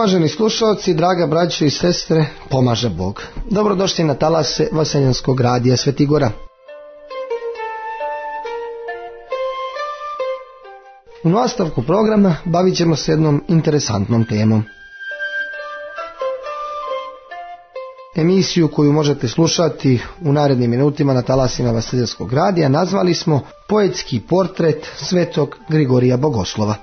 Uvaženi slušalci, draga braćo i sestre, pomaže Bog. Dobrodošli na talase Vaseljenskog radija Svetigora. U nastavku programa bavit ćemo se jednom interesantnom temom. Emisiju koju možete slušati u narednim minutima na talasima Vaseljenskog radija nazvali smo Poetski portret svetog Grigorija Bogoslova.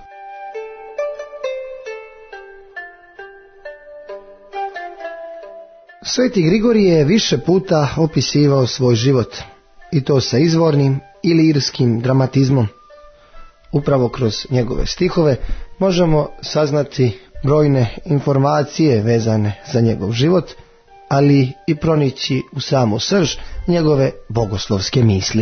Sveti Grigorije je više puta opisivao svoj život, i to sa izvornim i lirskim dramatizmom. Upravo kroz njegove stihove možemo saznati brojne informacije vezane za njegov život, ali i pronići u samu srž njegove bogoslovske misli.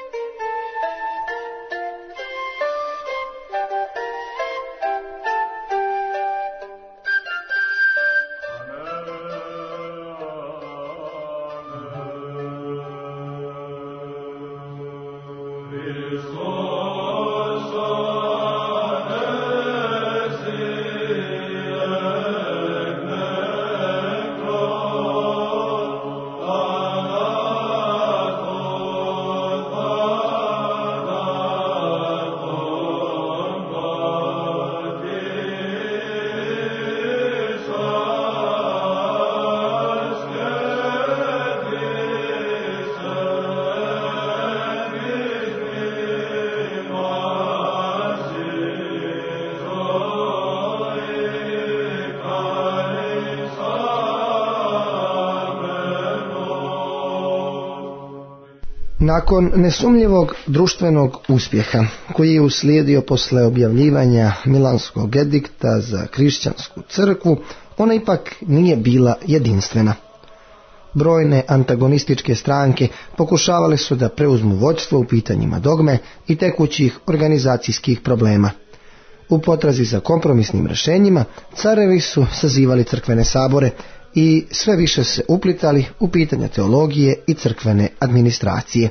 Nakon nesumnjivog društvenog uspjeha koji je uslijedio posle objavljivanja Milanskog edikta za kršćansku crkvu, ona ipak nije bila jedinstvena. Brojne antagonističke stranke pokušavale su da preuzmu vođstvo u pitanjima dogme i tekućih organizacijskih problema. U potrazi za kompromisnim rješenjima carevi su sazivali crkvene sabore i sve više se uplitali u pitanja teologije i crkvene administracije.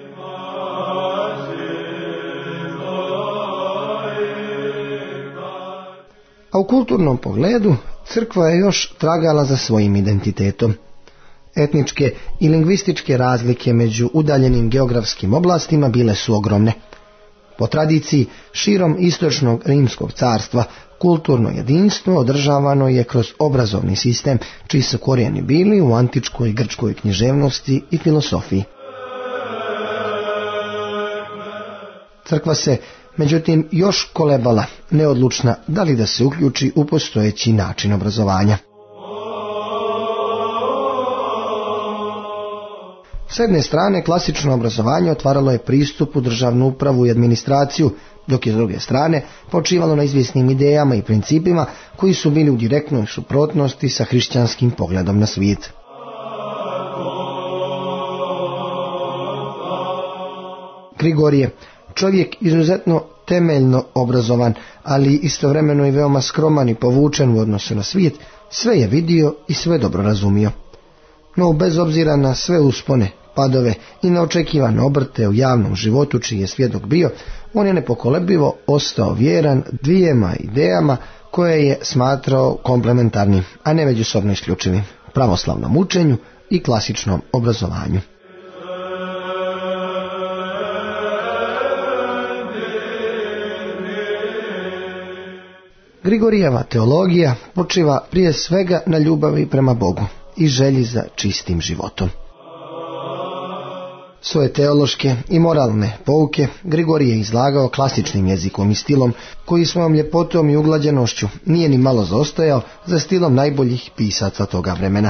A u kulturnom pogledu crkva je još tragala za svojim identitetom. Etničke i lingvističke razlike među udaljenim geografskim oblastima bile su ogromne. Po tradiciji, širom istočnog Rimskog carstva kulturno jedinstvo održavano je kroz obrazovni sistem, čiji su korijeni bili u antičkoj grčkoj književnosti i filosofiji. Crkva se, međutim, još kolebala, neodlučna da li da se uključi u postojeći način obrazovanja. S jedne strane, klasično obrazovanje otvaralo je pristup u državnu upravu i administraciju, dok je s druge strane počivalo na izvjesnim idejama i principima koji su bili u direktnoj suprotnosti sa hrišćanskim pogledom na svijet. Grigorije, čovjek izuzetno temeljno obrazovan, ali istovremeno i veoma skroman i povučen u odnosu na svijet, sve je vidio i sve dobro razumio. No, bez obzira na sve uspone, padove i neočekivane obrte u javnom životu čiji je svjedok bio, on je nepokolebljivo ostao vjeran dvijema idejama koje je smatrao komplementarnim, a ne međusobno isključivim: pravoslavnom učenju i klasičnom obrazovanju. Grigorijeva teologija počiva prije svega na ljubavi prema Bogu i želji za čistim životom. Svoje teološke i moralne pouke Grigorije izlagao klasičnim jezikom i stilom koji svojom ljepotom i uglađenošću nije ni malo zaostajao za stilom najboljih pisaca toga vremena.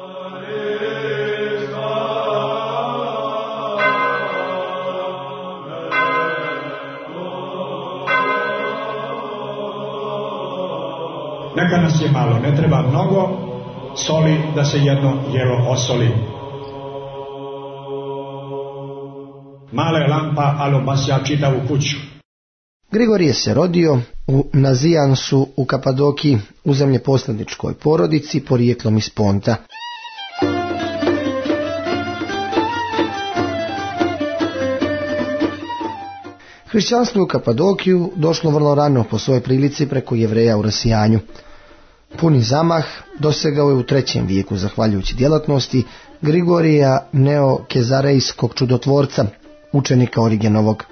Neka nas je malo, ne treba mnogo soli da se jedno jelo osoli. Mala je lampa, ali obasja čitavu kuću. Grigorije se rodio u Nazijansu u Kapadokiji, u zemljeposlaničkoj porodici porijeklom iz Ponta. Hrišćanstvo u Kapadokiju došlo vrlo rano po svojoj prilici preko Jevreja u rasijanju. Puni zamah dosegao je u 3. vijeku zahvaljujući djelatnosti Grigorija Neokezarejskog čudotvorca, učenika Origenovog.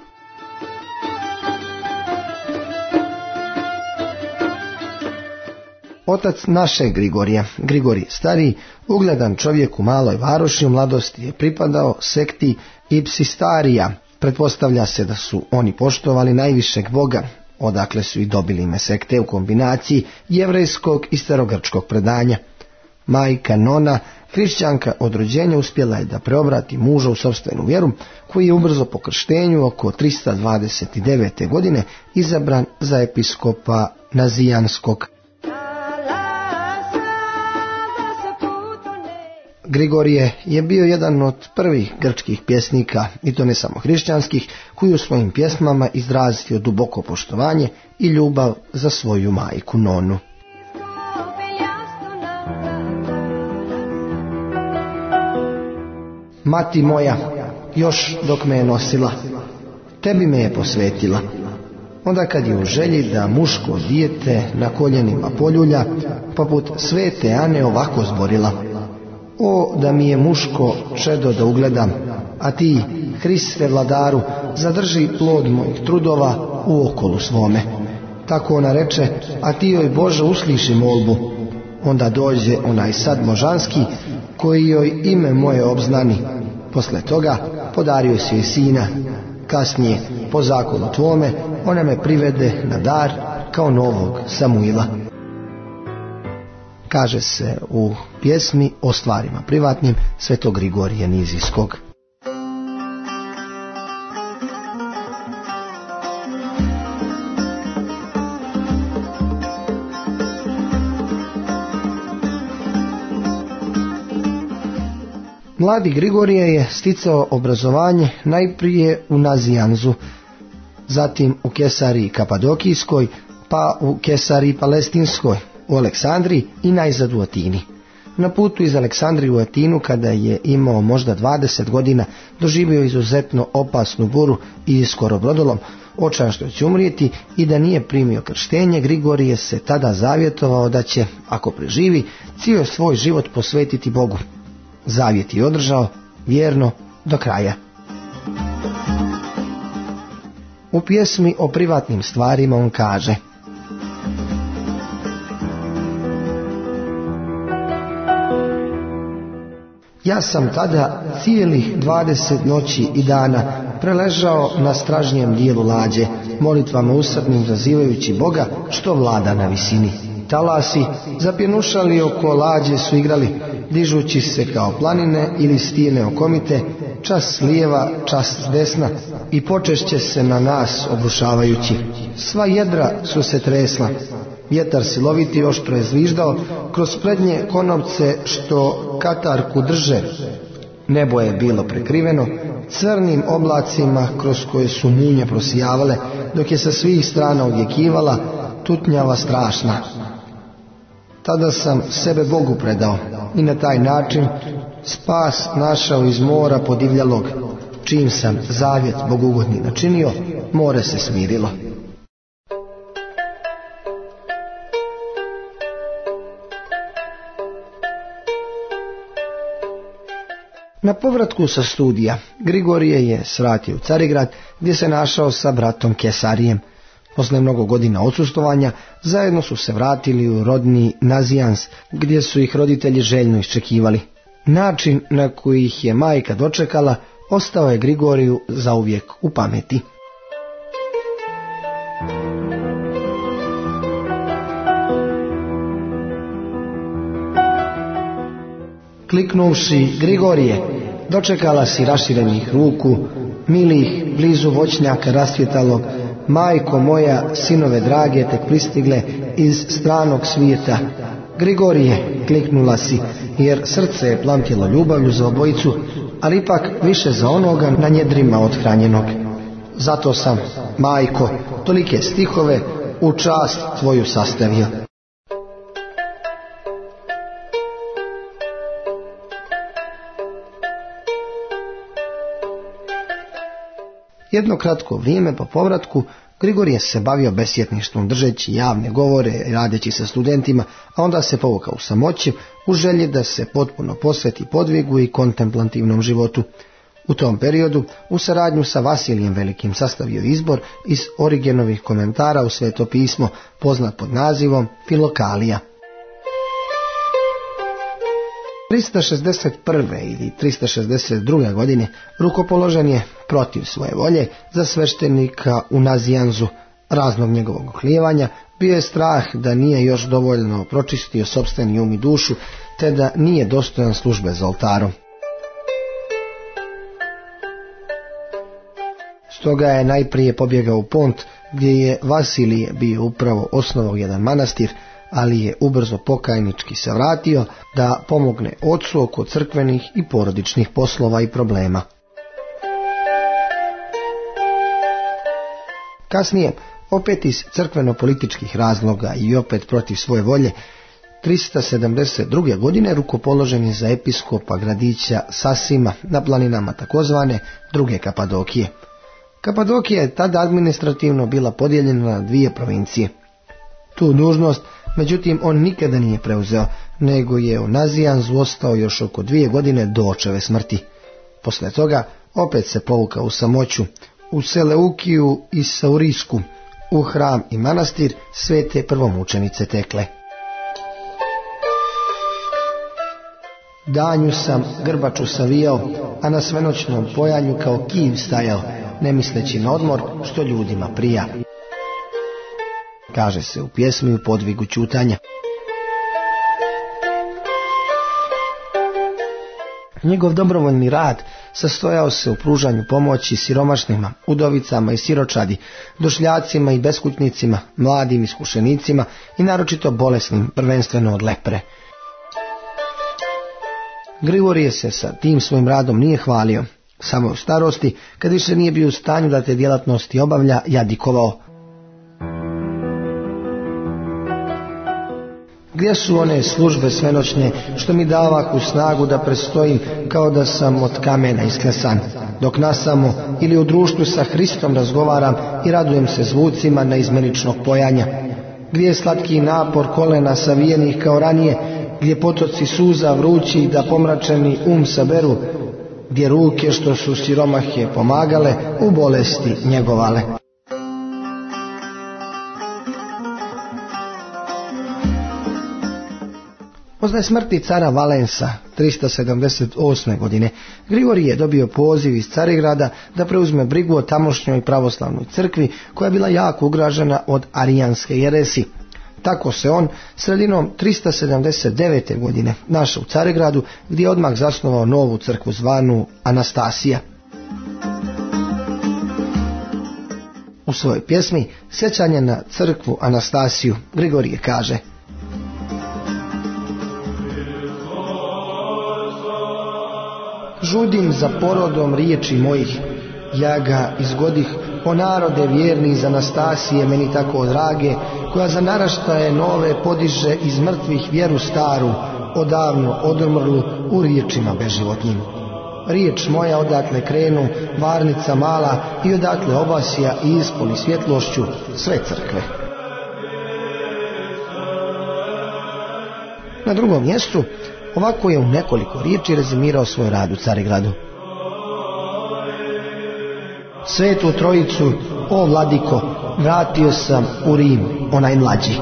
Otac našeg Grigorija, Grigorij Stariji, ugledan čovjek u maloj varoši, u mladosti je pripadao sekti Ipsistarija. Pretpostavlja se da su oni poštovali najvišeg boga, odakle su i dobili ime sekte u kombinaciji jevrejskog i starogrčkog predanja. Majka Nona, hrišćanka od rođenja, uspjela je da preobrati muža u sopstvenu vjeru, koji je ubrzo po krštenju oko 329. godine izabran za episkopa Nazijanskog. Grigorije je bio jedan od prvih grčkih pjesnika, i to ne samo hrišćanskih, koji u svojim pjesmama izrazio duboko poštovanje i ljubav za svoju majku Nonu. Mati moja, još dok me je nosila, tebi me je posvetila. Onda kad je u želji da muško dijete na koljenima poljulja, poput svete Ane ovako zborila: o, da mi je muško čedo da ugledam, a ti, Hriste vladaru, zadrži plod mojih trudova u okolu svome. Tako ona reče, a ti joj, Bože, usliši molbu. Onda dođe onaj sad možanski, koji joj ime moje obznani. Posle toga podario si joj sina. Kasnije, po zakonu tvome, ona me privede na dar kao novog Samuila. Kaže se u pjesmi o stvarima privatnim svetog Grigorija Nizijskog. Mladi Grigorije je sticao obrazovanje najprije u Nazijanzu, zatim u Kesariji Kapadokijskoj, pa u Kesariji Palestinskoj, u Aleksandriji i najzad u Atini. Na putu iz Aleksandrije u Atinu, kada je imao možda 20 godina, doživio izuzetno opasnu buru i skoro brodolom, očajan što će umrijeti, i da nije primio krštenje, Grigorije se tada zavjetovao da će, ako preživi, cijeli svoj život posvetiti Bogu. Zavjet je održao vjerno do kraja. U pjesmi o privatnim stvarima on kaže: ja sam tada cijelih 20 noći i dana preležao na stražnjem dijelu lađe, molitvama usrdnim zazivajući Boga što vlada na visini. Talasi zapjenušali oko lađe su igrali, dižući se kao planine ili stijene okomite, čas s lijeva, čas s desna, i počešće se na nas obrušavajući. Sva jedra su se tresla, vjetar siloviti oštro je zviždao kroz prednje konopce što katarku drže. Nebo je bilo prekriveno crnim oblacima kroz koje su munje prosijavale, dok je sa svih strana odjekivala tutnjava strašna. Tada sam sebe Bogu predao i na taj način spas našao iz mora podivljalog. Čim sam zavjet bogugodni načinio, more se smirilo. Na povratku sa studija, Grigorije je svratio u Carigrad, gdje se našao sa bratom Kesarijem. Posle mnogo godina odsustovanja, zajedno su se vratili u rodni Nazijans, gdje su ih roditelji željno iščekivali. Način na koji ih je majka dočekala ostao je Grigoriju zauvijek u pameti. Kliknuvši Grigorije, dočekala si raširenih ruku, milih blizu voćnjaka rasvjetalog, majko moja, sinove drage tek pristigle iz stranog svijeta. Grigorije, kliknula si, jer srce je plamtilo ljubavlju za obojicu, ali ipak više za onoga na njedrima othranjenog. Zato sam, majko, tolike stihove u čast tvoju sastavio. Jedno kratko vrijeme po povratku Grigorije se bavio besjetništvom, držeći javne govore, radeći sa studentima, a onda se povukao u samoći u želji da se potpuno posveti podvigu i kontemplativnom životu. U tom periodu, u saradnju sa Vasilijem Velikim, sastavio izbor iz Origenovih komentara u Sveto pismo, poznat pod nazivom Filokalija. 361. ili 362. godine rukopoložen je protiv svoje volje za sveštenika u Nazijanzu. Razlog njegovog oklijevanja bio je strah da nije još dovoljno pročistio sopstveni um i dušu, te da nije dostojan službe za oltarom. Stoga je najprije pobjegao u Pont, gdje je Vasilije bio upravo osnovao jedan manastir, ali je ubrzo pokajnički se vratio da pomogne ocu oko crkvenih i porodičnih poslova i problema. Kasnije, opet iz crkveno-političkih razloga i opet protiv svoje volje, 372. godine rukopoložen je za episkopa gradića Sasima na planinama takozvane druge Kapadokije. Kapadokija je tada administrativno bila podijeljena na dvije provincije. Tu dužnost, međutim, on nikada nije preuzeo, nego je u Nazijanzu ostao još oko 2 godine do očeve smrti. Posle toga opet se povukao u samoću, u Seleukiju i Saurisku, u hram i manastir svete prvomučenice Tekle. Danju sam grbaču savijao, a na svenoćnom pojanju kao kiv stajao, ne misleći na odmor što ljudima prija. Kaže se u pjesmi u podvigu ćutanja. Njegov dobrovoljni rad sastojao se u pružanju pomoći siromašnima, udovicama i siročadi, došljacima i beskućnicima, mladim iskušenicima i naročito bolesnim, prvenstveno od lepre. Grigorije se sa tim svojim radom nije hvalio. Samo u starosti, kad više nije bio u stanju da te djelatnosti obavlja, jadikovao. Gdje su one službe svenoćne što mi davahu snagu da prestojim kao da sam od kamena isklesan, dok nasamo ili u društvu sa Hristom razgovaram i radujem se zvucima neizmeničnog pojanja? Gdje je slatki napor kolena savijenih kao ranije, gdje potoci suza vrući da pomračeni saberu, gdje ruke što su siromahe pomagale u bolesti njegovale. Posle smrti cara Valensa 378. godine Grigorije je dobio poziv iz Carigrada da preuzme brigu o tamošnjoj pravoslavnoj crkvi koja je bila jako ugrožena od arijanske jeresi. Tako se on sredinom 379. godine našao u Carigradu, gdje je odmah zasnovao novu crkvu zvanu Anastasija. U svojoj pjesmi Sjećanje na crkvu Anastasiju Grigorije kaže: žudim za porodom riječi mojih, ja ga izgodih, o narode vjerni iz Anastasije meni tako drage, koja za naraštaje nove podiže iz mrtvih vjeru staru, odavno odumrlu u riječima beživotnim. Riječ moja odatle krenu, varnica mala, i odatle obasija i ispuni svjetlošću sve crkve. Na drugom mjestu ovako je u nekoliko riječi rezimirao svoj rad u Carigradu. Svetu Trojicu, o vladiko, vratio sam u Rim, onaj mlađi.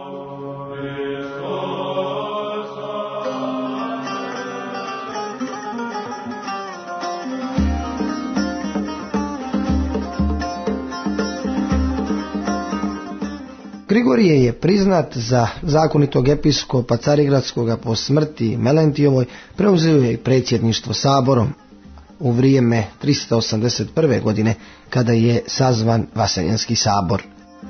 Grigorije je priznat za zakonitog episkopa Carigradskoga po smrti Melentijovoj, preuzeo je i predsjedništvo saborom u vrijeme 381. godine kada je sazvan Vaseljenski sabor.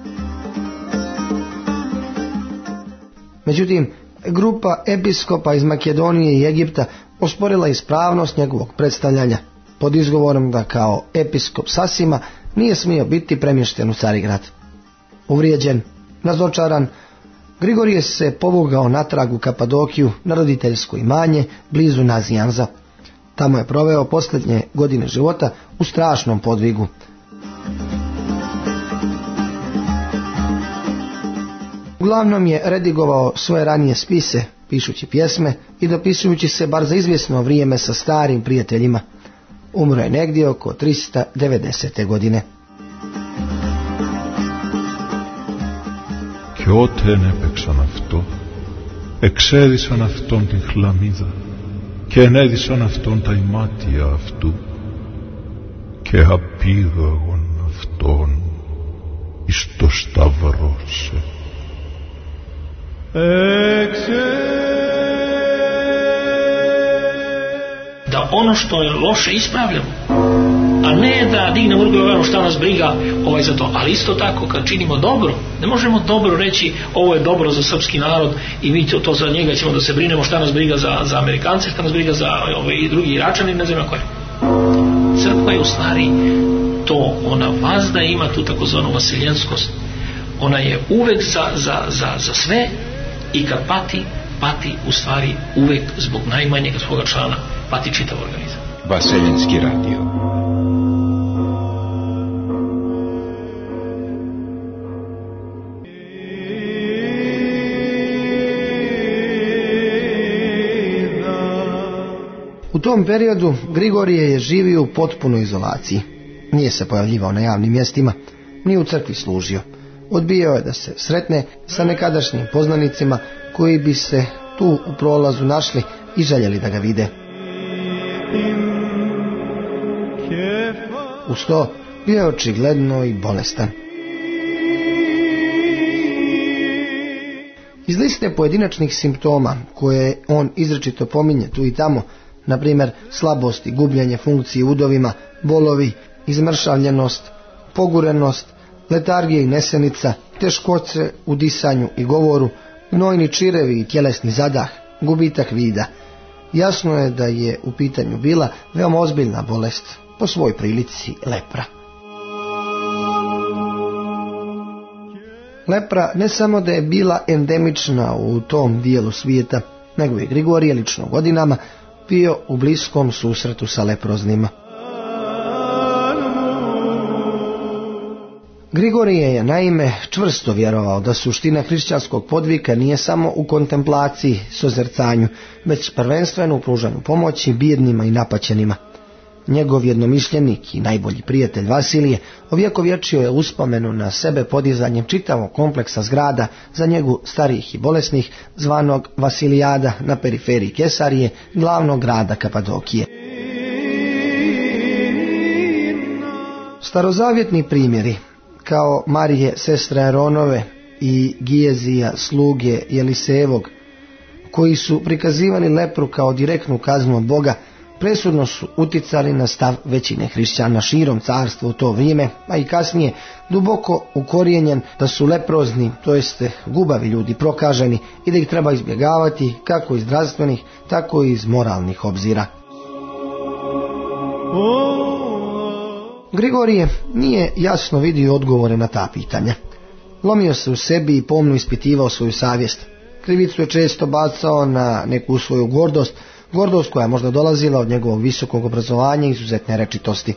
Međutim, grupa episkopa iz Makedonije i Egipta osporila ispravnost njegovog predstavljanja pod izgovorom da kao episkop Sasima nije smio biti premješten u Carigrad. Uvrijeđen, razočaran, Grigorije se povukao natrag u Kapadokiju na roditeljsko imanje blizu Nazijanza. Tamo je proveo posljednje godine života u strašnom podvigu. Uglavnom je redigovao svoje ranije spise, pišući pjesme i dopisujući se bar za izvjesno vrijeme sa starim prijateljima. Umro je negdje oko 390. godine. Και ότε ενέπαιξαν αυτό, εξέδισαν αυτόν την χλαμίδα και ενέδισαν αυτόν τα ημάτια αυτού και απήγαγον αυτόν εις το σταυρόσε. Da ono što je loše ispravljamo, a ne da dignemo ruku i šta nas briga za to. Ali isto tako kad činimo dobro, ne možemo dobro reći ovo je dobro za srpski narod i mi to za njega ćemo da se brinemo, šta nas briga za Amerikance, šta nas briga za i drugi Iračani, ne znam koje. Crkva je u stvari to, ona vazda ima tu takozvanu vasiljenskost. Ona je uvek za sve i kad pati u stvari uvek zbog najmanjeg svoga člana, pati čitav organizam. Vaseljenski radio. U tom periodu Grigorije je živio u potpunoj izolaciji. Nije se pojavljivao na javnim mjestima, ni u crkvi služio. Odbijao je da se sretne sa nekadašnjim poznanicima koji bi se tu u prolazu našli i željeli da ga vide. Uz to bio je očigledno i bolestan. Iz liste pojedinačnih simptoma koje on izričito pominje tu i tamo, na primjer slabost i gubljenje funkcije udovima, bolovi, izmršavljenost, pogurenost, letargija i nesenica, teškoće u disanju i govoru, gnojni čirevi i tjelesni zadah, gubitak vida. Jasno je da je u pitanju bila veoma ozbiljna bolest, po svoj prilici lepra. Lepra ne samo da je bila endemična u tom dijelu svijeta, nego i Grigorije lično godinama bio u bliskom susretu sa leproznima. Grigorije je naime čvrsto vjerovao da suština hrišćanskog podvika nije samo u kontemplaciji, sozercanju, već prvenstveno u pružanju pomoći bijednima i napaćenima. Njegov jednomišljenik i najbolji prijatelj Vasilije ovjekovječio je uspomenu na sebe podizanjem čitavog kompleksa zgrada za njegu starijih i bolesnih, zvanog Vasilijada na periferiji Kesarije, glavnog grada Kapadokije. Starozavjetni primjeri, kao Marije sestre Aronove i Gijezija sluge Jelisejevog, koji su prikazivali lepru kao direktnu kaznu od Boga, presudno su uticali na stav većine hrišćana širom carstva u to vrijeme, a i kasnije duboko ukorijenjen da su leprozni, to jeste gubavi ljudi, prokaženi i da ih treba izbjegavati kako iz zdravstvenih, tako i iz moralnih obzira. Grigorije nije jasno vidio odgovore na ta pitanja. Lomio se u sebi i pomno ispitivao svoju savjest. Krivicu je često bacao na neku svoju gordost koja je možda dolazila od njegovog visokog obrazovanja i izuzetne rečitosti.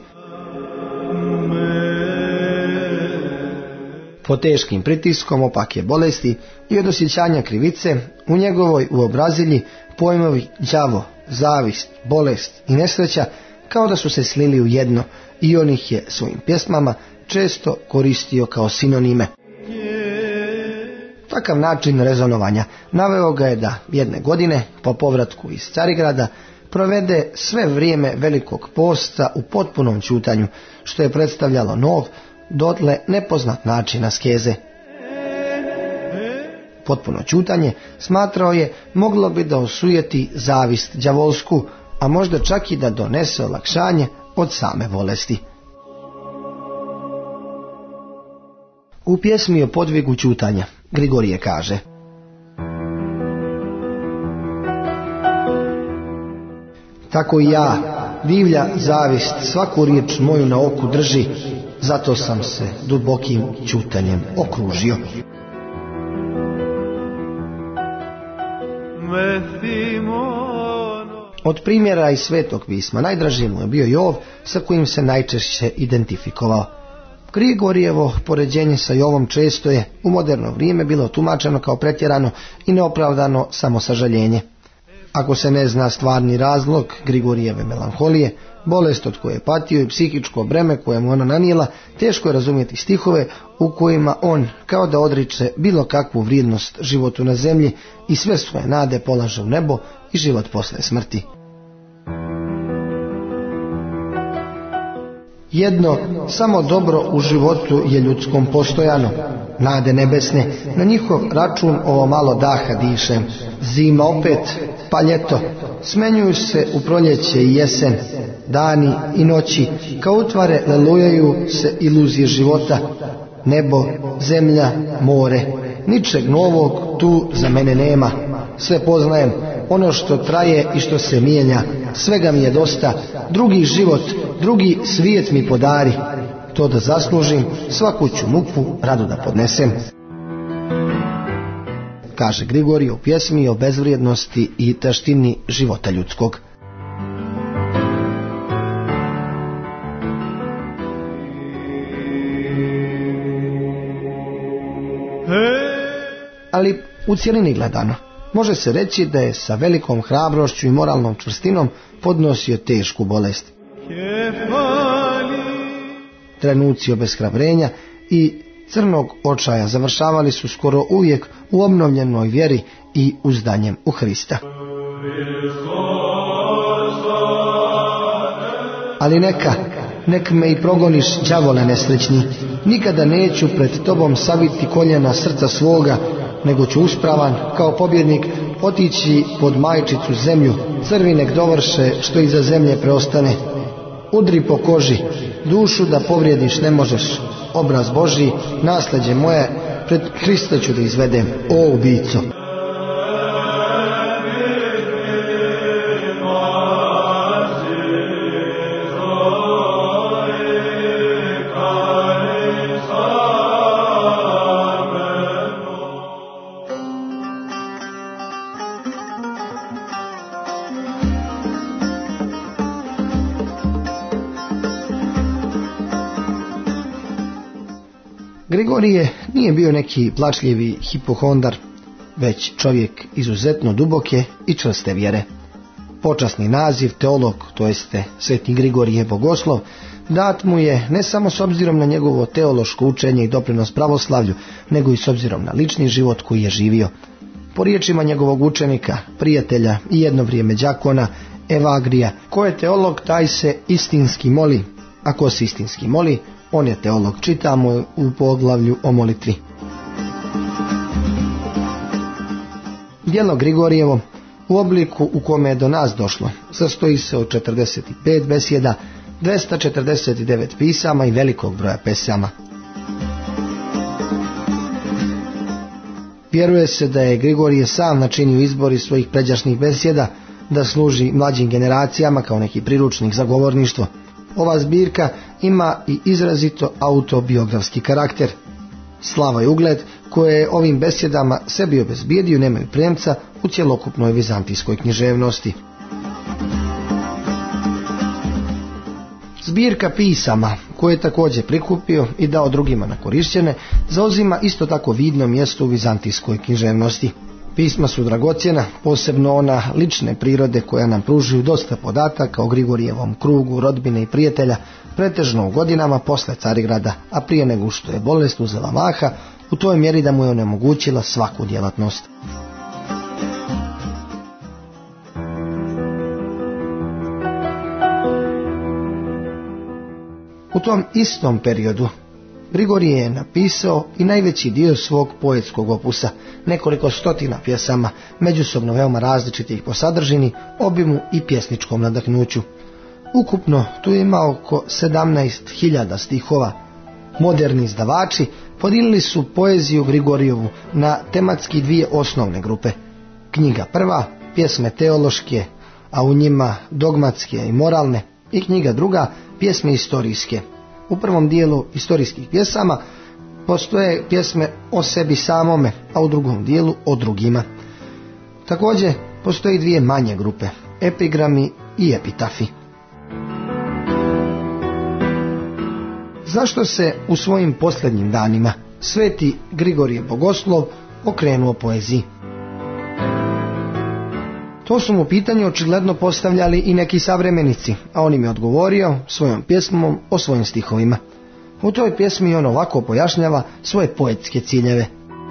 Po teškim pritiskom opake bolesti i od osjećanja krivice u njegovoj uobrazilji pojmovi đavo, zavist, bolest i nesreća kao da su se slili u jedno i on ih je svojim pjesmama često koristio kao sinonime. Takav način rezonovanja naveo ga je da jedne godine, po povratku iz Carigrada, provede sve vrijeme Velikog posta u potpunom ćutanju, što je predstavljalo nov, dotle nepoznat način askeze. Potpuno ćutanje, smatrao je, moglo bi da osujeti zavist đavolsku, a možda čak i da donese olakšanje od same bolesti. U pjesmi o podvigu ćutanja Grigorije kaže: tako i ja, divlja zavist, svaku riječ moju na oku drži, zato sam se dubokim ćutanjem okružio. Od primjera iz Svetog pisma najdraži mu je bio Jov, sa kojim se najčešće identifikovao. Grigorijevo poređenje sa Jovom često je u moderno vrijeme bilo tumačeno kao pretjerano i neopravdano samosažaljenje. Ako se ne zna stvarni razlog Grigorijeve melanholije, bolest od koje je patio i psihičko breme koje mu ona nanijela, teško je razumjeti stihove u kojima on, kao da odriče bilo kakvu vrijednost životu na zemlji i sve svoje nade polaže u nebo i život posle smrti. Jedno, samo dobro u životu je ljudskom postojano. Nade nebesne, na njihov račun ovo malo daha dišem. Zima opet, pa ljeto, smenjuju se u proljeće i jesen. Dani i noći, kao utvare lelujaju se iluzije života. Nebo, zemlja, more, ničeg novog tu za mene nema. Sve poznajem, ono što traje i što se mijenja, svega mi je dosta, drugi život, drugi svijet mi podari. To da zaslužim, svaku ću muku rado da podnesem. Kaže Grigorije u pjesmi o bezvrijednosti i taštini života ljudskog. Ali u cjelini gledano, može se reći da je sa velikom hrabrošću i moralnom čvrstinom podnosio tešku bolest. Trenuci obeshrabrenja i crnog očaja završavali su skoro uvijek u obnovljenoj vjeri i uzdanjem u Hrista. Ali nek me i progoniš, đavole nesrećni, nikada neću pred tobom saviti koljena srca svoga, nego ću uspravan kao pobjednik otići pod majčicu zemlju, crvi nek dovrše što iza zemlje preostane. Udri po koži, dušu da povrijediš ne možeš, obraz Božji, nasljeđe moje, pred Hrista ću da izvedem, o ubico. Grigorije nije bio neki plačljivi hipohondar, već čovjek izuzetno duboke i čvrste vjere. Počasni naziv teolog, to jeste Sveti Grigorije Bogoslov, dat mu je ne samo s obzirom na njegovo teološko učenje i doprinos pravoslavlju, nego i s obzirom na lični život koji je živio. Po riječima njegovog učenika, prijatelja i jedno vrijeme đakona, Evagrija, ko je teolog, taj se istinski moli, a ko se istinski moli, on je teolog, čitamo u poglavlju o molitvi. Djelo Grigorijevo, u obliku u kome je do nas došlo, sastoji se od 45 besjeda, 249 pisama i velikog broja pesama. Vjeruje se da je Grigorije sam načinio izbor iz svojih pređašnjih besjeda da služi mlađim generacijama kao neki priručnik za govorništvo. Ova zbirka ima i izrazito autobiografski karakter. Slava i ugled koje je ovim besjedama sebi obezbijedio nemaju premca u cjelokupnoj vizantijskoj književnosti. Zbirka pisama, koje je također prikupio i dao drugima na korišćene, zauzima isto tako vidno mjesto u vizantijskoj književnosti. Pisma su dragocjena, posebno ona lične prirode koja nam pružuju dosta podataka o Grigorijevom krugu, rodbine i prijatelja, pretežno u godinama posle Carigrada, a prije nego što je bolest uzela maha, u toj mjeri da mu je onemogućila svaku djelatnost. U tom istom periodu Grigorije je napisao i najveći dio svog poetskog opusa, nekoliko stotina pjesama, međusobno veoma različitih po sadržini, obimu i pjesničkom nadahnuću. Ukupno tu ima oko 17.000 stihova. Moderni izdavači podijelili su poeziju Grigorijevu na tematski dvije osnovne grupe. Knjiga prva, pjesme teološke, a u njima dogmatske i moralne, i knjiga druga, pjesme istorijske. U prvom dijelu istorijskih pjesama postoje pjesme o sebi samome, a u drugom dijelu o drugima. Također postoji dvije manje grupe, epigrami i epitafi. Zašto se u svojim posljednjim danima sveti Grigorije Bogoslov okrenuo poeziji? To su mu pitanje očigledno postavljali i neki savremenici, a on im je odgovorio svojom pjesmom o svojim stihovima. U toj pjesmi on ovako pojašnjava svoje poetske ciljeve.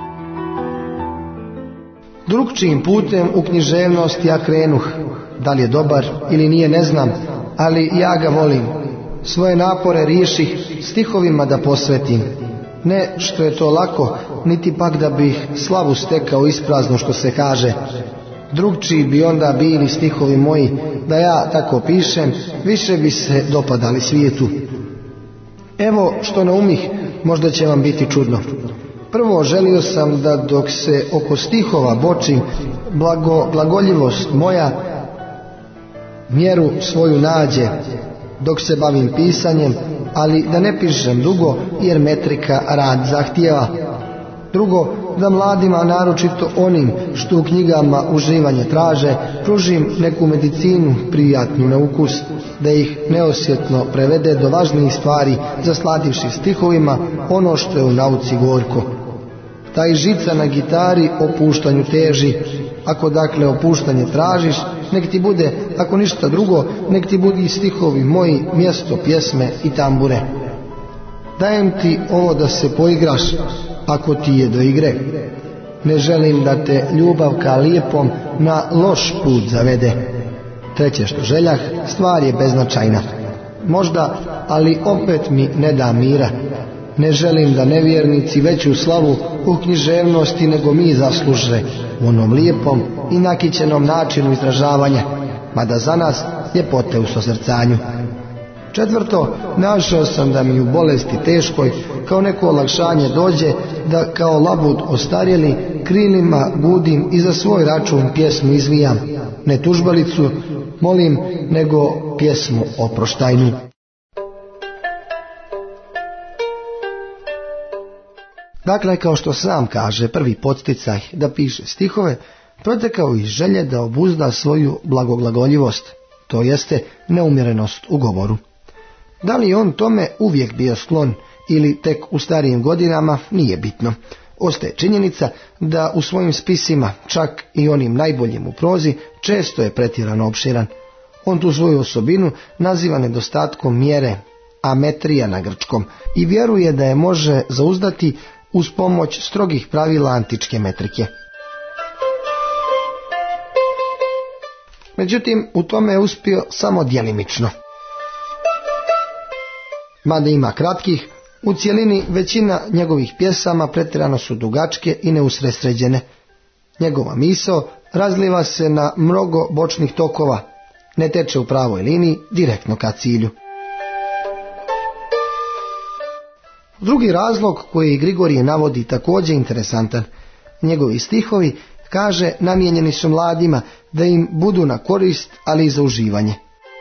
Drugčijim putem u književnost ja krenuh, da li je dobar ili nije ne znam, ali ja ga volim. Svoje napore riješih stihovima da posvetim. Ne što je to lako, niti pak da bih slavu stekao isprazno što se kaže. Drugčiji bi onda bili stihovi moji, da ja tako pišem, više bi se dopadali svijetu. Evo što naumih, možda će vam biti čudno. Prvo želio sam da dok se oko stihova bočim, glagoljivost moja mjeru svoju nađe, dok se bavim pisanjem, ali da ne pišem dugo, jer metrika rad zahtijeva. Drugo, da mladima, naročito onim što u knjigama uživanje traže, pružim neku medicinu prijatnu na ukus, da ih neosjetno prevede do važnijih stvari, zasladivši stihovima ono što je u nauci gorko. Taj žica na gitari opuštanju teži, ako dakle opuštanje tražiš, nek ti bude, ako ništa drugo, nek ti budi stihovi moji mjesto pjesme i tambure. Dajem ti ovo da se poigraš, ako ti je do igre. Ne želim da te ljubav ka lijepom na loš put zavede. Treće što željah, stvar je beznačajna. Možda, ali opet mi ne da mira. Ne želim da nevjernici veću slavu u književnosti nego mi zasluže u onom lijepom i nakićenom načinu izražavanja, mada za nas ljepote u sosrcanju. Četvrto, našao sam da mi u bolesti teškoj kao neko olakšanje dođe da kao labud ostarjeli krilima gudim i za svoj račun pjesmu izvijam. Ne tužbalicu molim, nego pjesmu oproštajnu. Dakle, kao što sam kaže, prvi podsticaj da piše stihove protekao iz želje da obuzda svoju blagoglagoljivost, to jeste neumjerenost u govoru. Da li je on tome uvijek bio sklon ili tek u starijim godinama, nije bitno. Ostaje činjenica da u svojim spisima, čak i onim najboljim u prozi, često je pretjerano opširan. On tu svoju osobinu naziva nedostatkom mjere, ametrija na grčkom, i vjeruje da je može zauzdati uz pomoć strogih pravila antičke metrike. Međutim, u tome je uspio samo djelimično. Mada ima kratkih, u cjelini većina njegovih pjesama pretjerano su dugačke i neusredsređene. Njegova misao razliva se na mnogo bočnih tokova, ne teče u pravoj liniji direktno ka cilju. Drugi razlog koji Grigorije navodi također interesantan. Njegovi stihovi, kaže, namijenjeni su mladima da im budu na korist, ali i za uživanje.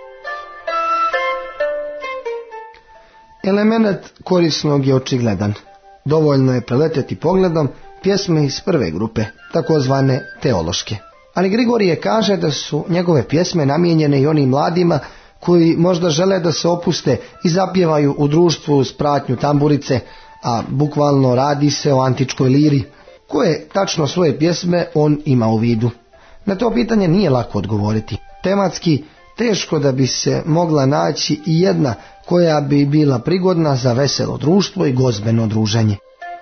Element korisnog je očigledan. Dovoljno je preleteti pogledom pjesme iz prve grupe, takozvane teološke. Ali Grigorije kaže da su njegove pjesme namijenjene i onim mladima koji možda žele da se opuste i zapjevaju u društvu uz pratnju tamburice, a bukvalno radi se o antičkoj liri. Koje tačno svoje pjesme on ima u vidu? Na to pitanje nije lako odgovoriti. Tematski teško da bi se mogla naći i jedna koja bi bila prigodna za veselo društvo i gozbeno druženje.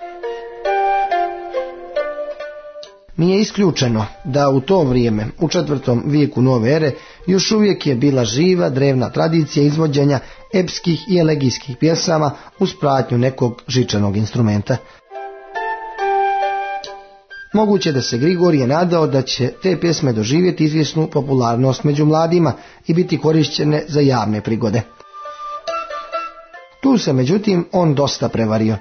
Nije isključeno da u to vrijeme, u 4. vijeku nove ere, još uvijek je bila živa drevna tradicija izvođenja epskih i elegijskih pjesama uz pratnju nekog žičanog instrumenta. Moguće da se Grigorije nadao da će te pjesme doživjeti izvjesnu popularnost među mladima i biti korišćene za javne prigode. Tu se međutim on dosta prevario.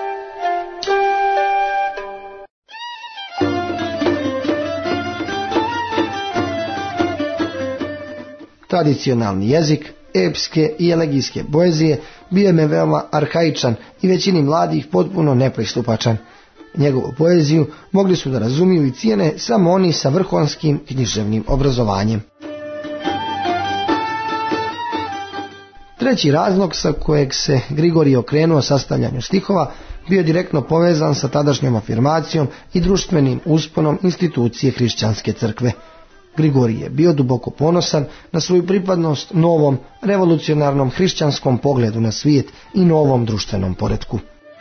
Tradicionalni jezik, epske i elegijske poezije bio je veoma arhaičan i većini mladih potpuno nepristupačan. Njegovu poeziju mogli su da razumiju i cijene samo oni sa vrhunskim književnim obrazovanjem. Treći razlog sa kojeg se Grigorije okrenuo sastavljanju stihova bio direktno povezan sa tadašnjom afirmacijom i društvenim usponom institucije hrišćanske crkve. Grigorije je bio duboko ponosan na svoju pripadnost novom, revolucionarnom hrišćanskom pogledu na svijet i novom društvenom poretku.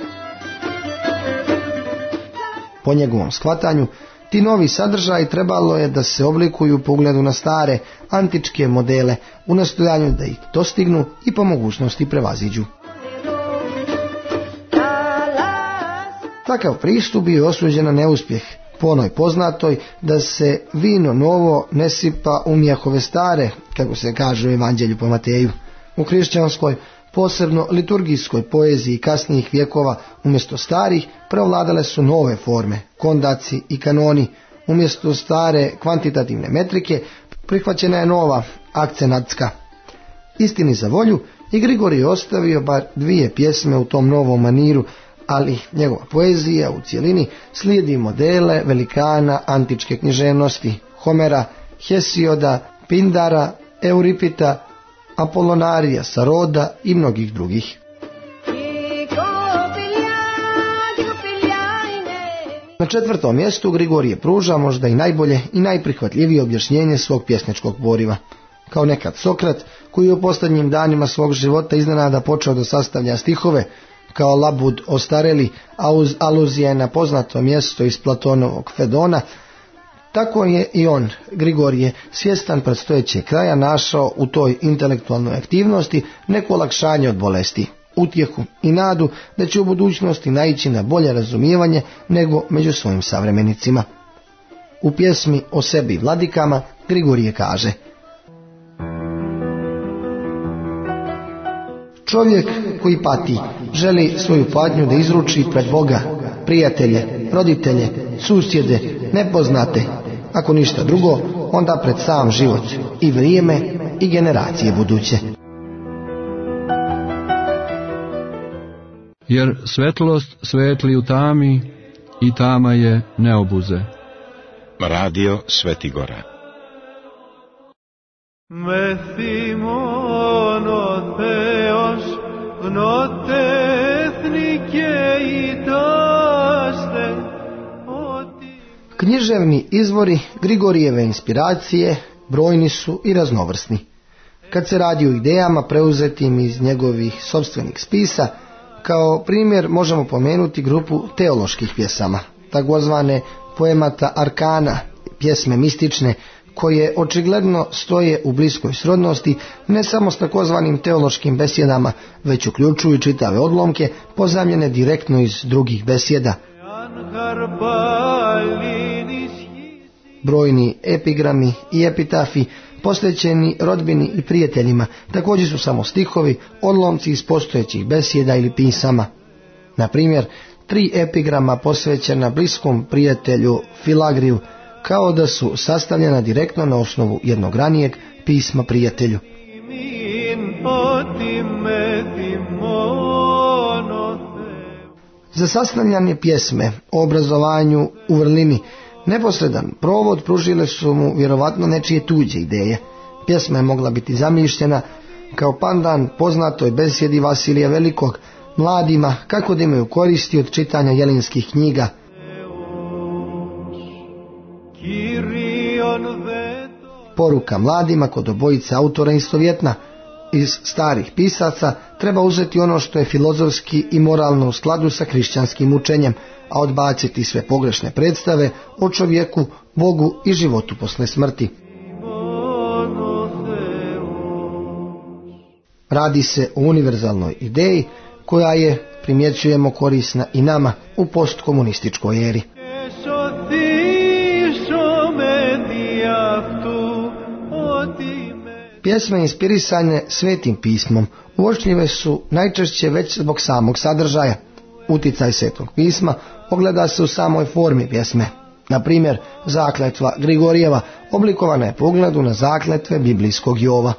Po njegovom shvatanju, ti novi sadržaji trebalo je da se oblikuju po ugledu na stare, antičke modele u nastojanju da ih dostignu i po mogućnosti prevaziđu. Takav pristup bio osuđen na neuspjeh, po onoj poznatoj da se vino novo ne sipa u mjehove stare, kako se kaže u Evanđelju po Mateju. U hrišćanskoj, posebno liturgijskoj poeziji kasnijih vjekova, umjesto starih prevladale su nove forme, kondaci i kanoni. Umjesto stare kvantitativne metrike prihvaćena je nova akcenatska. Istini za volju, i Grigorije je ostavio bar 2 pjesme u tom novom maniru, ali njegova poezija u cjelini slijedi modele velikana antičke književnosti, Homera, Hesioda, Pindara, Euripita, Apolonarija, Saroda i mnogih drugih. Na 4. mjestu Grigorije pruža možda i najbolje i najprihvatljivije objašnjenje svog pjesničkog poriva. Kao nekad Sokrat, koji je u posljednjim danima svog života iznenada počeo da sastavlja stihove, kao labud ostareli, a uz aluzije na poznato mjesto iz Platonovog Fedona, tako je i on, Grigorije, svjestan predstojećeg kraja, našao u toj intelektualnoj aktivnosti neko olakšanje od bolesti, utjehu i nadu da će u budućnosti naići na bolje razumijevanje nego među svojim savremenicima. U pjesmi O sebi vladikama Grigorije kaže: čovjek koji pati želi svoju patnju da izruči pred Boga, prijatelje, roditelje, susjede, nepoznate, ako ništa drugo, onda pred sam život i vrijeme i generacije buduće. Jer svetlost svetli u tami i tama je ne obuze. Radio Sveti Gora. Με θυμών ο Θεός γνωτέθνη και ητάστε ότι... Književni izvori Grigorijeve inspiracije brojni su i raznovrsni. Kad se radi o idejama preuzetim iz njegovih sopstvenih spisa, kao primjer možemo pomenuti grupu teoloških pjesama, takozvane poemata arkana, pjesme mistične, koje očigledno stoje u bliskoj srodnosti ne samo s takozvanim teološkim besjedama, već uključuju čitave odlomke pozajmljene direktno iz drugih besjeda. Brojni epigrami i epitafi posvećeni rodbini i prijateljima također su samo stihovi, odlomci iz postojećih besjeda ili pisama. Na primjer, 3 epigrama posvećena bliskom prijatelju Filagriju, kao da su sastavljena direktno na osnovu jednog ranijeg pisma prijatelju. Za sastavljanje pjesme o obrazovanju u vrlini neposredan provod pružile su mu vjerovatno nečije tuđe ideje. Pjesma je mogla biti zamišljena kao pandan poznatoj besjedi Vasilija Velikog mladima kako da imaju koristi od čitanja jelinskih knjiga. Poruka mladima kod obojice autora istovjetna. Iz starih pisaca treba uzeti ono što je filozofski i moralno u skladu sa hrišćanskim učenjem, a odbaciti sve pogrešne predstave o čovjeku, Bogu i životu posle smrti. Radi se o univerzalnoj ideji koja je, primjećujemo, korisna i nama u postkomunističkoj eri. Pjesme inspirisane Svetim pismom uočljive su najčešće već zbog samog sadržaja. Uticaj Svetog pisma ogleda se u samoj formi pjesme. Na primjer, zakletva Grigorijeva oblikovana je po ugledu na zakletve biblijskog Jova.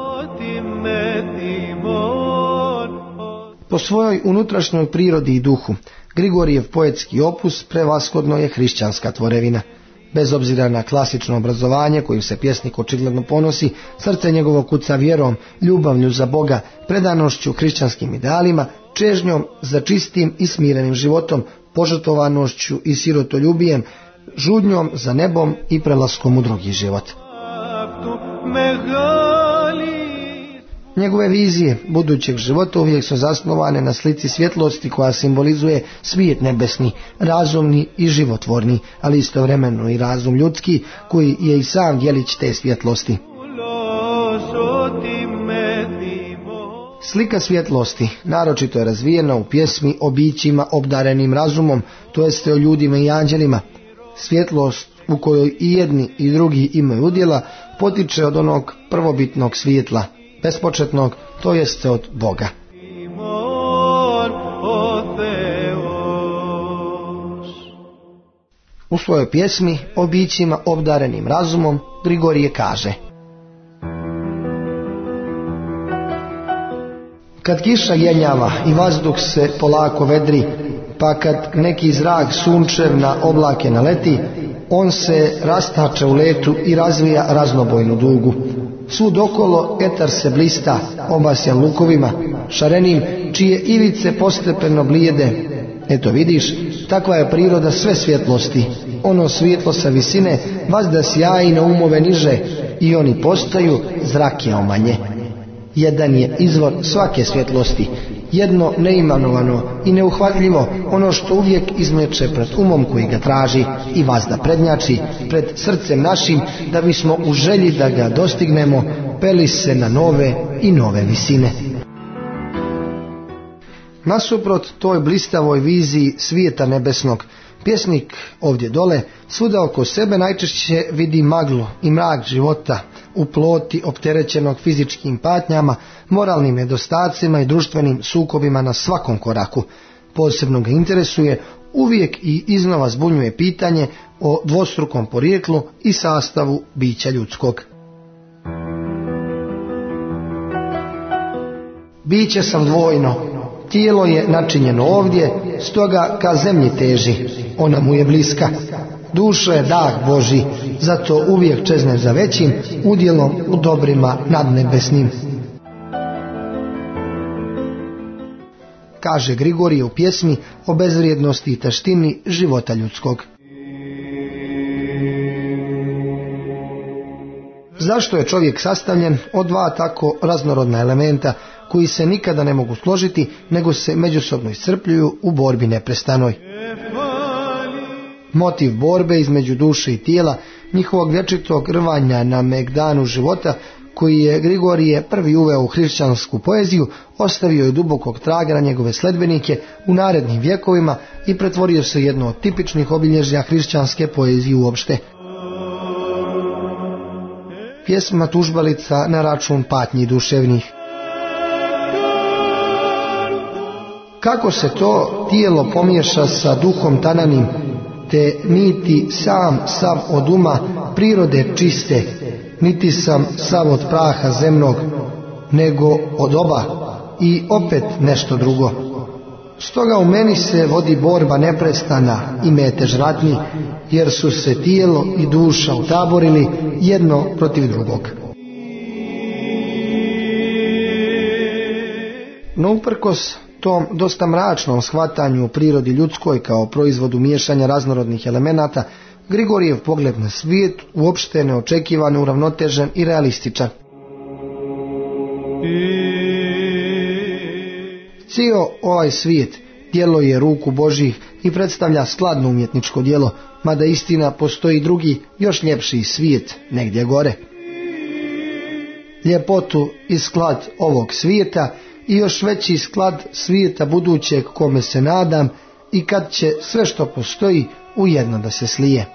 Po svojoj unutrašnjoj prirodi i duhu, Grigorijev poetski opus prevashodno je hrišćanska tvorevina. Bez obzira na klasično obrazovanje kojim se pjesnik očigledno ponosi, srce njegovo kuca vjerom, ljubavlju za Boga, predanošću hrišćanskim idealima, čežnjom za čistim i smirenim životom, požrtvovanošću i sirotoljubijem, žudnjom za nebom i prelaskom u drugi život. Njegove vizije budućeg života uvijek su zasnovane na slici svjetlosti koja simbolizuje svijet nebesni, razumni i životvorni, ali istovremeno i razum ljudski koji je i sam djelić te svjetlosti. Slika svjetlosti naročito je razvijena u pjesmi o bićima obdarenim razumom, to jeste o ljudima i anđelima. Svjetlost u kojoj i jedni i drugi imaju udjela potiče od onog prvobitnog svjetla, bespočetnog, to jeste od Boga. U svojoj pjesmi o bićima obdarenim razumom Grigorije kaže: kad kiša jenjava i vazduh se polako vedri, pa kad neki zrak sunčev na oblake naleti, on se rastače u letu i razvija raznobojnu dugu. Svud okolo etar se blista, obasjan lukovima, šarenim, čije ivice postepeno blijede. Eto vidiš, takva je priroda sve svjetlosti. Ono svjetlo sa visine vazda sjaji na umove niže i oni postaju zrake omanje. Jedan je izvor svake svjetlosti, jedno neimanovano i neuhvatljivo, ono što uvijek izmeće pred umom koji ga traži i vazda prednjači pred srcem našim, da bismo u želji da ga dostignemo peli se na nove i nove visine. Nasuprot toj blistavoj viziji svijeta nebesnog, pjesnik ovdje dole svuda oko sebe najčešće vidi maglu i mrak života u ploti opterećenog fizičkim patnjama, moralnim nedostacima i društvenim sukobima na svakom koraku. Posebno ga interesuje, uvijek i iznova zbunjuje pitanje o dvostrukom porijeklu i sastavu bića ljudskog. Biće sam dvojno, tijelo je načinjeno ovdje, stoga ka zemlji teži, ona mu je bliska. Duša je dah Božji, zato uvijek čezne za većim udjelom u dobrima nadnebesnim. Kaže Grigorije u pjesmi o bezvrijednosti i taštini života ljudskog. Zašto je čovjek sastavljen od dva tako raznorodna elementa koji se nikada ne mogu složiti, nego se međusobno iscrpljuju u borbi neprestanoj? Motiv borbe između duše i tijela, njihovog vječitog rvanja na megdanu života, koji je Grigorije prvi uveo u hrišćansku poeziju, ostavio je dubokog traga na njegove sledbenike u narednim vjekovima i pretvorio se jedno od tipičnih obilježja hrišćanske poezije uopšte. Pjesma tužbalica na račun patnji duševnih. Kako se to tijelo pomiješa sa duhom tananim, te niti sam sav od uma prirode čiste, niti sam sav od praha zemnog, nego od oba i opet nešto drugo. Stoga u meni se vodi borba neprestana i metež ratni, jer su se tijelo i duša utaborili jedno protiv drugog. No uprkos tom dosta mračnom shvatanju u prirodi ljudskoj kao proizvodu miješanja raznorodnih elemenata, Grigorijev pogled na svijet uopšte neočekivano uravnotežen i realističan. Cijel ovaj svijet djelo je ruku Božjih i predstavlja skladno umjetničko djelo, mada istina postoji drugi, još ljepši svijet negdje gore. Ljepotu i sklad ovog svijeta i još veći sklad svijeta budućeg kome se nadam i kad će sve što postoji ujedno da se slije.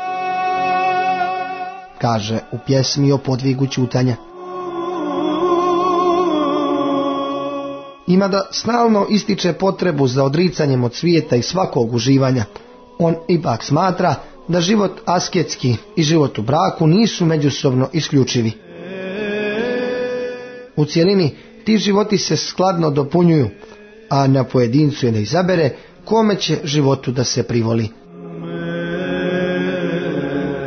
Kaže u pjesmi o podvigu ćutanja. Ima da stalno ističe potrebu za odricanjem od svijeta i svakog uživanja. On ipak smatra da život asketski i život u braku nisu međusobno isključivi. U cjelini ti životi se skladno dopunjuju, a na pojedincu je da izabere kome će životu da se privoli.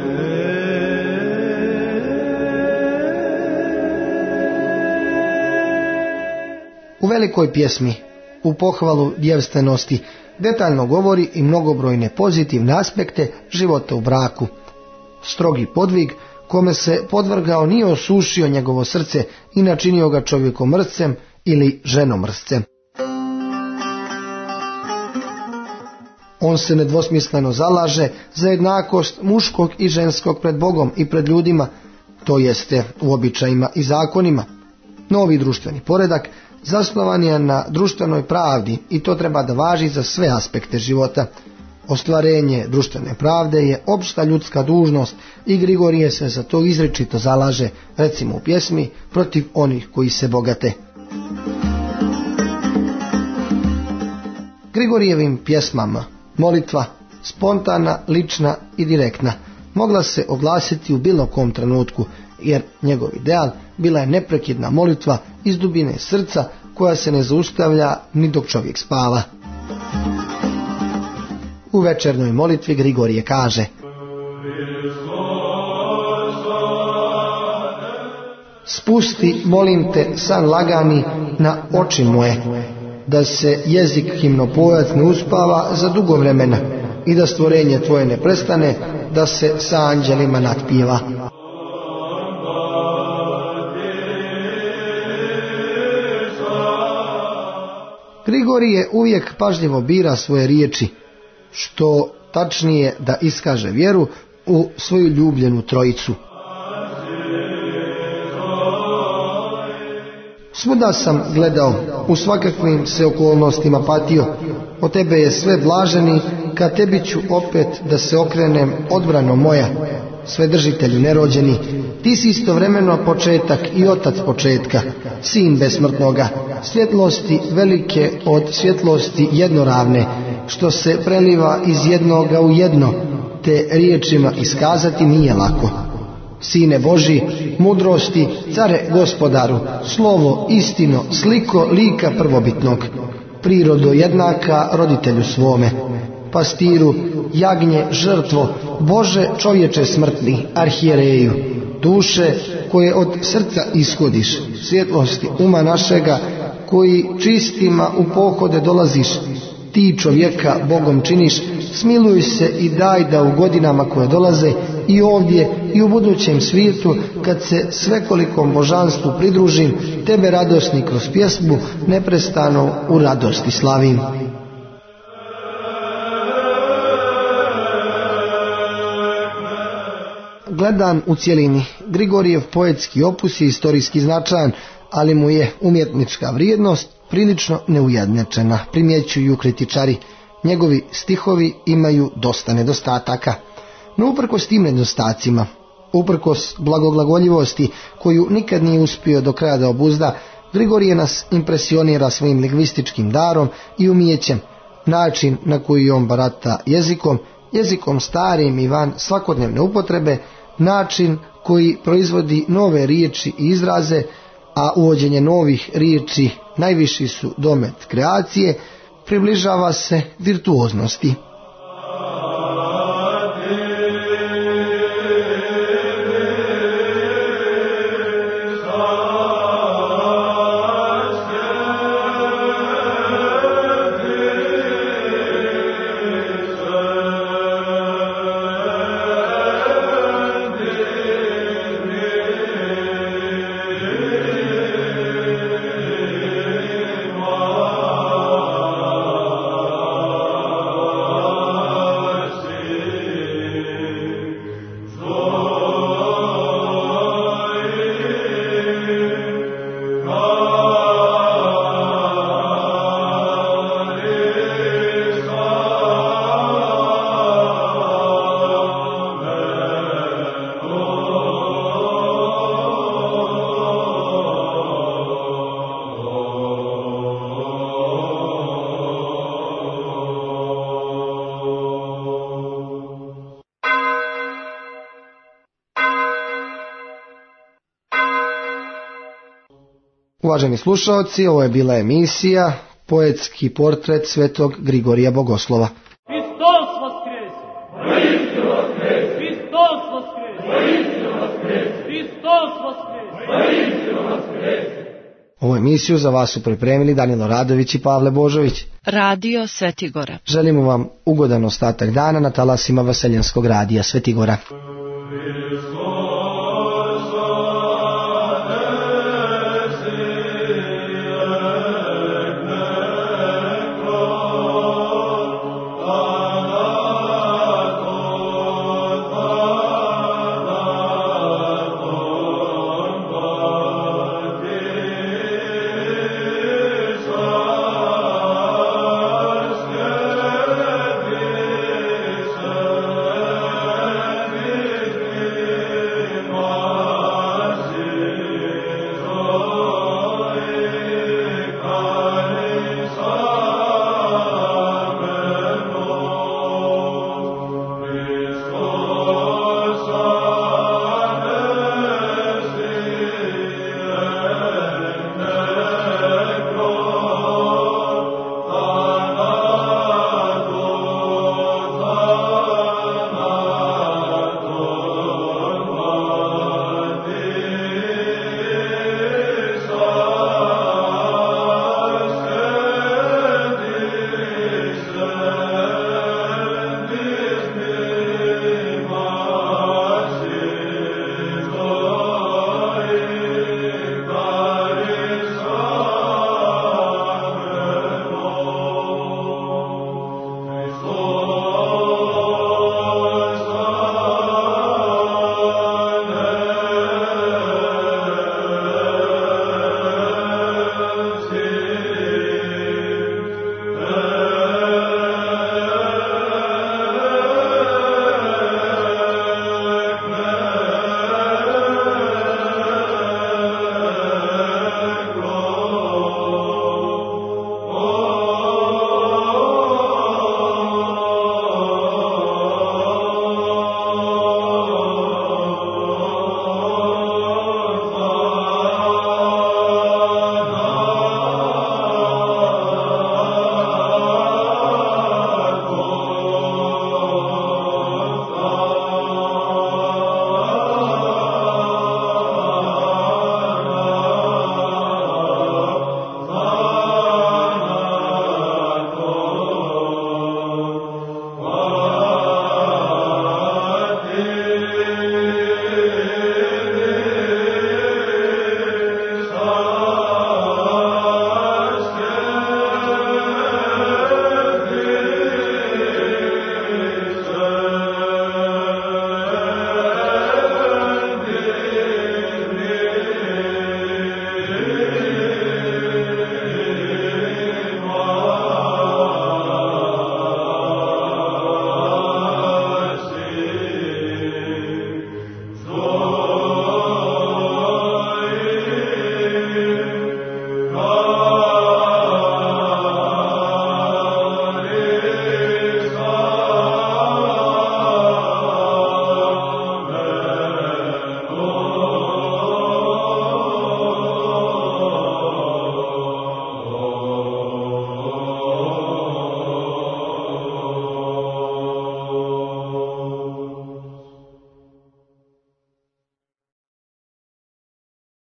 velikoj pjesmi u pohvalu djevstvenosti detaljno govori i mnogobrojne pozitivne aspekte života u braku. Strogi podvig kome se podvrgao nije osušio njegovo srce i načinio ga čovjekomrscem ili ženomrscem. On se nedvosmisleno zalaže za jednakost muškog i ženskog pred Bogom i pred ljudima, to jeste u običajima i zakonima. Novi društveni poredak zasnovan je na društvenoj pravdi i to treba da važi za sve aspekte života. Ostvarenje društvene pravde je opšta ljudska dužnost i Grigorije se za to izričito zalaže, recimo u pjesmi Protiv onih koji se bogate. Grigorijevim pjesmama molitva, spontana, lična i direktna, mogla se oglasiti u bilo kom trenutku, jer njegov ideal bila je neprekidna molitva iz dubine srca koja se ne zaustavlja ni dok čovjek spava. U večernoj molitvi Grigorije kaže: Spusti, molim te, san lagani na oči moje, da se jezik himnopojac ne uspava za dugo vremena i da stvorenje tvoje ne prestane, da se sa anđelima natpiva. Grigorije uvijek pažljivo bira svoje riječi, što tačnije da iskaže vjeru u svoju ljubljenu trojicu. Svuda sam gledao, u svakakvim se okolnostima patio, od tebe je sve blaženi, ka tebi ću opet da se okrenem odbrano moja, Svedržitelju nerođeni, ti si istovremeno početak i otac početka, sin besmrtnoga, svjetlosti velike od svjetlosti jednoravne, što se preliva iz jednoga u jedno, te riječima iskazati nije lako. Sine Boži, mudrosti, care gospodaru, slovo, istino, sliko lika prvobitnog, prirodo jednaka roditelju svome, pastiru, jagnje, žrtvo, Bože čovječe smrtni, arhijereju, duše koje od srca ishodiš, svjetlosti uma našega, koji čistima u pohode dolaziš, ti čovjeka Bogom činiš, smiluj se i daj da u godinama koje dolaze i ovdje i u budućem svijetu, kad se svekolikom božanstvu pridružim, tebe radosni kroz pjesmu neprestano u radosti slavim. Gledan u cjelini, Grigorijev poetski opus je istorijski značajan, ali mu je umjetnička vrijednost prilično neujednačena, primjećuju kritičari. Njegovi stihovi imaju dosta nedostataka. No uprkos tim nedostacima, uprkos blagoglagoljivosti koju nikad nije uspio do kraja da obuzda, Grigorije nas impresionira svojim lingvističkim darom i umijećem, način na koji on barata jezikom starim i van svakodnevne upotrebe, način koji proizvodi nove riječi i izraze, a uvođenje novih riječi najviši su domet kreacije, približava se virtuoznosti. Uvaženi slušalci, ovo je bila emisija Poetski portret svetog Grigorija Bogoslova. Hristos voskreso! Hristos voskreso! Hristos voskreso! Hristos voskreso! Hristos voskreso! Ovu emisiju za vas su pripremili Danilo Radović i Pavle Božović. Radio Svetigora. Želimo vam ugodan ostatak dana na talasima Vaseljenskog radija Svetigora.